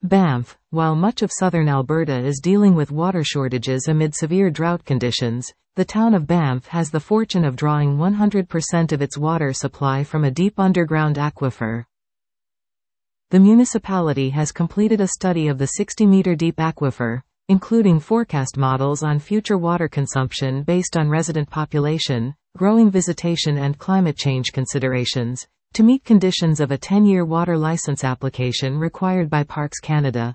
Banff. While much of southern Alberta is dealing with water shortages amid severe drought conditions, the town of Banff has the fortune of drawing 100% of its water supply from a deep underground aquifer. The municipality has completed a study of the 60-meter deep aquifer, including forecast models on future water consumption based on resident population, growing visitation and climate change considerations, to meet conditions of a 10-year water license application required by Parks Canada.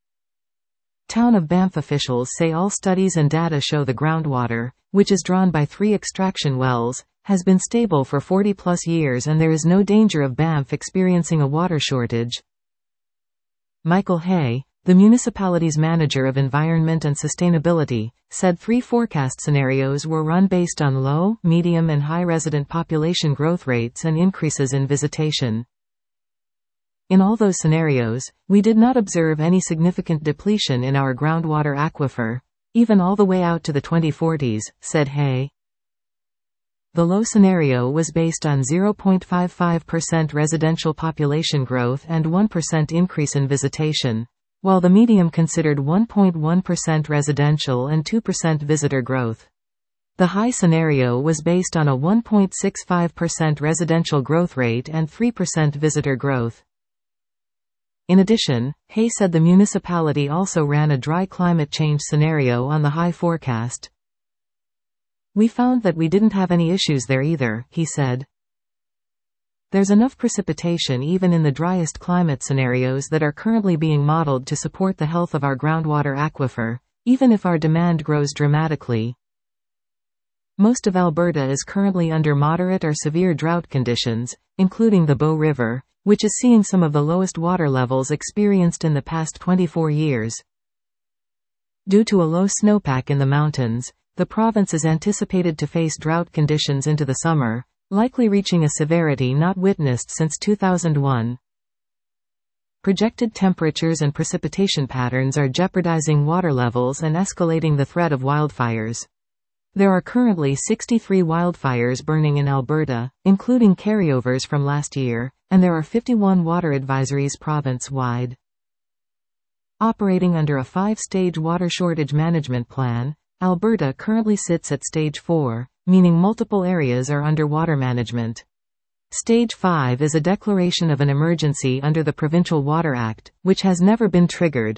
Town of Banff officials say all studies and data show the groundwater, which is drawn by 3 extraction wells, has been stable for 40-plus years and there is no danger of Banff experiencing a water shortage. Michael Hay, the municipality's manager of environment and sustainability, said 3 forecast scenarios were run based on low, medium and high resident population growth rates and increases in visitation. In all those scenarios, we did not observe any significant depletion in our groundwater aquifer, even all the way out to the 2040s, said Hay. The low scenario was based on 0.55% residential population growth and 1% increase in visitation, while the medium considered 1.1% residential and 2% visitor growth. The high scenario was based on a 1.65% residential growth rate and 3% visitor growth. In addition, Hay said the municipality also ran a dry climate change scenario on the high forecast. We found that we didn't have any issues there either, he said. There's enough precipitation even in the driest climate scenarios that are currently being modeled to support the health of our groundwater aquifer, even if our demand grows dramatically. Most of Alberta is currently under moderate or severe drought conditions, including the Bow River, which is seeing some of the lowest water levels experienced in the past 24 years. Due to a low snowpack in the mountains, the province is anticipated to face drought conditions into the summer, likely reaching a severity not witnessed since 2001. Projected temperatures and precipitation patterns are jeopardizing water levels and escalating the threat of wildfires. There are currently 63 wildfires burning in Alberta, including carryovers from last year, and there are 51 water advisories province-wide. Operating under a 5-stage water shortage management plan, Alberta currently sits at Stage 4, meaning multiple areas are under water management. Stage 5 is a declaration of an emergency under the Provincial Water Act, which has never been triggered.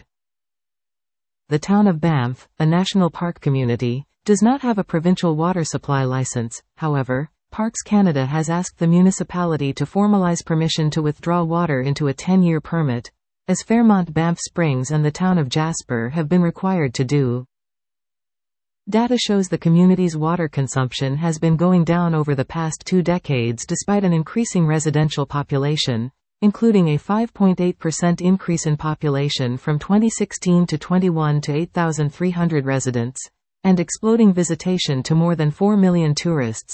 The town of Banff, a national park community, does not have a provincial water supply license. However, Parks Canada has asked the municipality to formalize permission to withdraw water into a 10-year permit, as Fairmont Banff Springs and the town of Jasper have been required to do. Data shows the community's water consumption has been going down over the past 2 decades despite an increasing residential population, including a 5.8% increase in population from 2016 to 21 to 8,300 residents, and exploding visitation to more than 4 million tourists.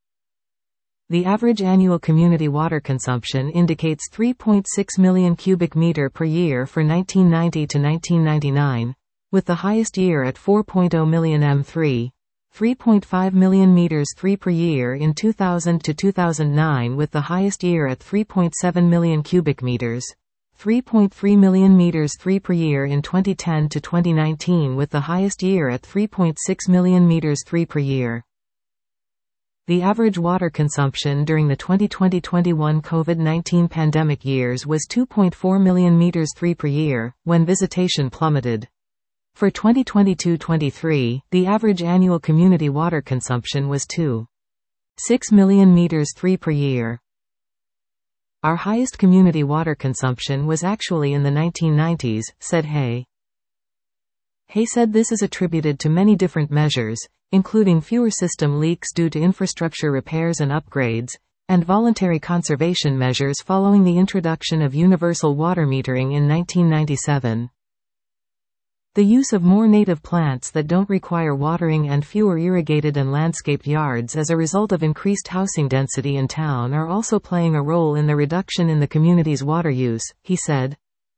The average annual community water consumption indicates 3.6 million cubic meter per year for 1990 to 1999, with the highest year at 4.0 million m3, 3.5 million meters 3 per year in 2000 to 2009 with the highest year at 3.7 million cubic meters, 3.3 million meters 3 per year in 2010 to 2019 with the highest year at 3.6 million meters 3 per year. The average water consumption during the 2020-21 COVID-19 pandemic years was 2.4 million meters 3 per year, when visitation plummeted. For 2022-23, the average annual community water consumption was 2.6 million meters 3 per year. Our highest community water consumption was actually in the 1990s, said Hay. Hay said this is attributed to many different measures, including fewer system leaks due to infrastructure repairs and upgrades, and voluntary conservation measures following the introduction of universal water metering in 1997. The use of more native plants that don't require watering and fewer irrigated and landscaped yards as a result of increased housing density in town are also playing a role in the reduction in the community's water use, he said.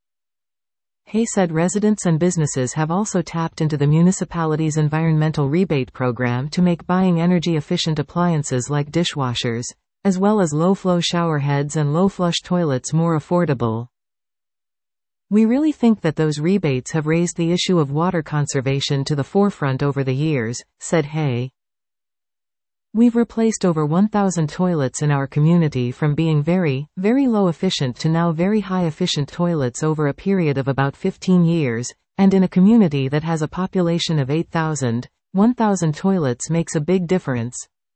Hay said residents and businesses have also tapped into the municipality's environmental rebate program to make buying energy-efficient appliances like dishwashers, as well as low-flow shower heads and low-flush toilets more affordable. We really think that those rebates have raised the issue of water conservation to the forefront over the years, said Hay. We've replaced over 1,000 toilets in our community from being very, very low efficient to now very high efficient toilets over a period of about 15 years, and in a community that has a population of 8,000, 1,000 toilets makes a big difference.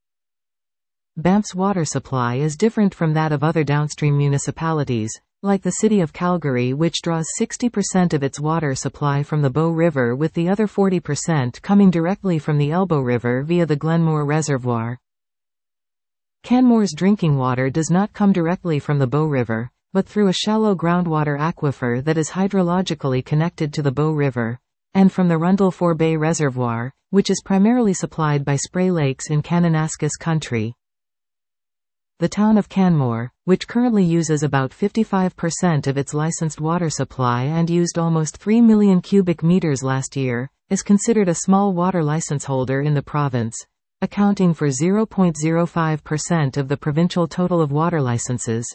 Banff's water supply is different from that of other downstream municipalities, like the city of Calgary, which draws 60% of its water supply from the Bow River, with the other 40% coming directly from the Elbow River via the Glenmore Reservoir. Canmore's drinking water does not come directly from the Bow River, but through a shallow groundwater aquifer that is hydrologically connected to the Bow River, and from the Rundle Four Bay Reservoir, which is primarily supplied by Spray Lakes in Kananaskis Country. The town of Canmore, which currently uses about 55% of its licensed water supply and used almost 3 million cubic meters last year, is considered a small water license holder in the province, accounting for 0.05% of the provincial total of water licenses.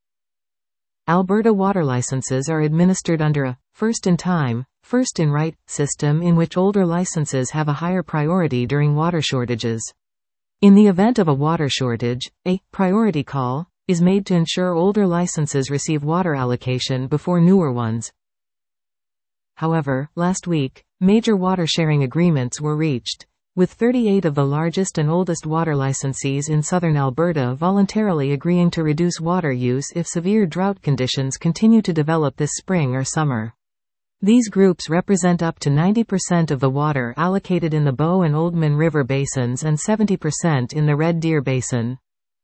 Alberta water licenses are administered under a first-in-time, first-in-right system in which older licenses have a higher priority during water shortages. In the event of a water shortage, a priority call is made to ensure older licenses receive water allocation before newer ones. However, last week, major water sharing agreements were reached, with 38 of the largest and oldest water licensees in southern Alberta voluntarily agreeing to reduce water use if severe drought conditions continue to develop this spring or summer. These groups represent up to 90% of the water allocated in the Bow and Oldman River basins and 70% in the Red Deer Basin.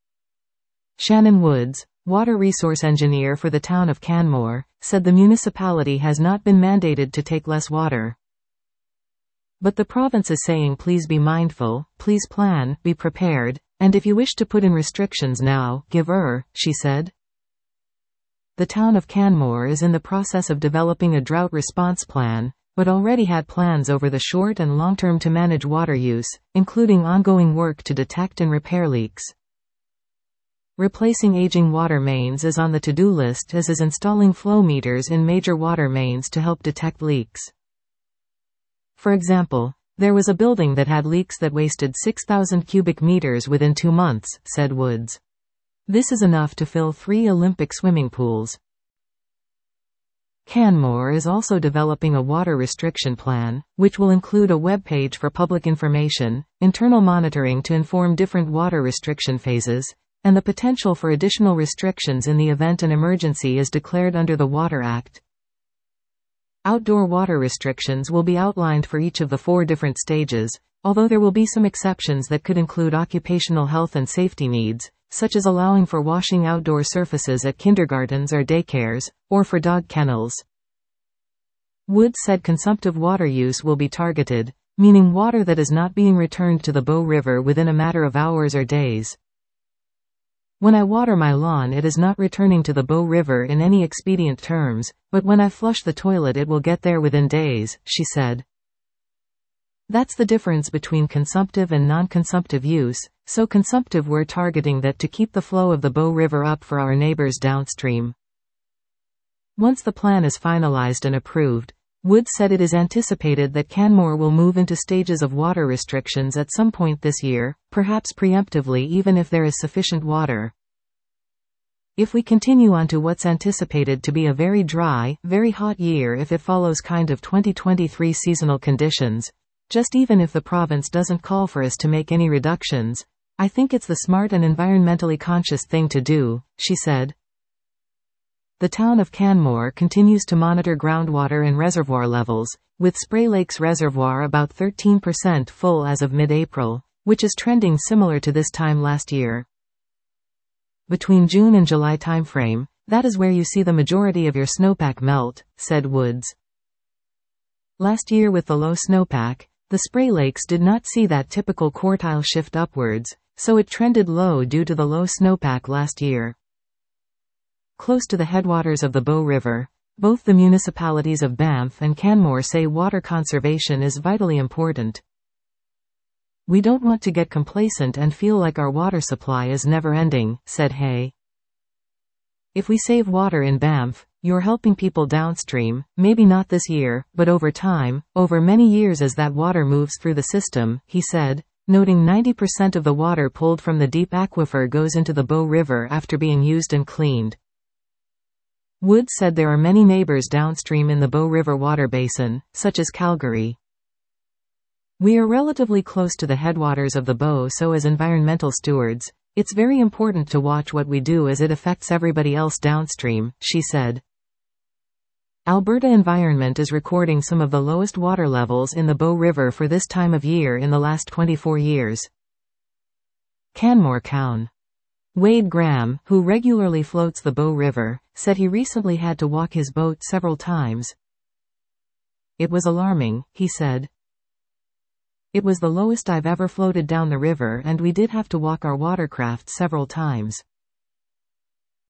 Shannon Woods, water resource engineer for the town of Canmore, said the municipality has not been mandated to take less water. But the province is saying please be mindful, please plan, be prepared, and if you wish to put in restrictions now, give she said. The town of Canmore is in the process of developing a drought response plan, but already had plans over the short and long term to manage water use, including ongoing work to detect and repair leaks. Replacing aging water mains is on the to-do list, as is installing flow meters in major water mains to help detect leaks. For example, there was a building that had leaks that wasted 6,000 cubic meters within 2 months, said Woods. This is enough to fill 3 Olympic swimming pools. Canmore is also developing a water restriction plan, which will include a web page for public information, internal monitoring to inform different water restriction phases, and the potential for additional restrictions in the event an emergency is declared under the Water Act. Outdoor water restrictions will be outlined for each of the 4 different stages, although there will be some exceptions that could include occupational health and safety needs, such as allowing for washing outdoor surfaces at kindergartens or daycares, or for dog kennels. Woods said consumptive water use will be targeted, meaning water that is not being returned to the Bow River within a matter of hours or days. When I water my lawn, it is not returning to the Bow River in any expedient terms, but when I flush the toilet it will get there within days, she said. That's the difference between consumptive and non-consumptive use. So consumptive, we're targeting that to keep the flow of the Bow River up for our neighbors downstream. Once the plan is finalized and approved, Woods said it is anticipated that Canmore will move into stages of water restrictions at some point this year, perhaps preemptively even if there is sufficient water. If we continue on to what's anticipated to be a very dry, very hot year, if it follows kind of 2023 seasonal conditions, just even if the province doesn't call for us to make any reductions, I think it's the smart and environmentally conscious thing to do, she said. The town of Canmore continues to monitor groundwater and reservoir levels, with Spray Lakes Reservoir about 13% full as of mid-April, which is trending similar to this time last year. Between June and July timeframe, that is where you see the majority of your snowpack melt, said Woods. Last year with the low snowpack, the Spray Lakes did not see that typical quartile shift upwards, so it trended low due to the low snowpack last year. Close to the headwaters of the Bow River, both the municipalities of Banff and Canmore say water conservation is vitally important. We don't want to get complacent and feel like our water supply is never ending, said Hay. If we save water in Banff, you're helping people downstream, maybe not this year, but over time, over many years as that water moves through the system, he said, noting 90% of the water pulled from the deep aquifer goes into the Bow River after being used and cleaned. Wood said there are many neighbors downstream in the Bow River water basin, such as Calgary. We are relatively close to the headwaters of the Bow, so as environmental stewards, it's very important to watch what we do as it affects everybody else downstream, she said. Alberta Environment is recording some of the lowest water levels in the Bow River for this time of year in the last 24 years. Canmore Cown. Wade Graham, who regularly floats the Bow River, said he recently had to walk his boat several times. It was alarming, he said. It was the lowest I've ever floated down the river, and we did have to walk our watercraft several times.